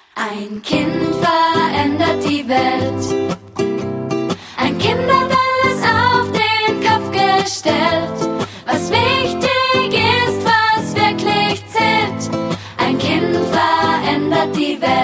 Ein Kind verändert die Welt. Ein Kind hat alles auf den Kopf gestellt. Was wichtig ist, was wirklich zählt. Ein Kind verändert die Welt.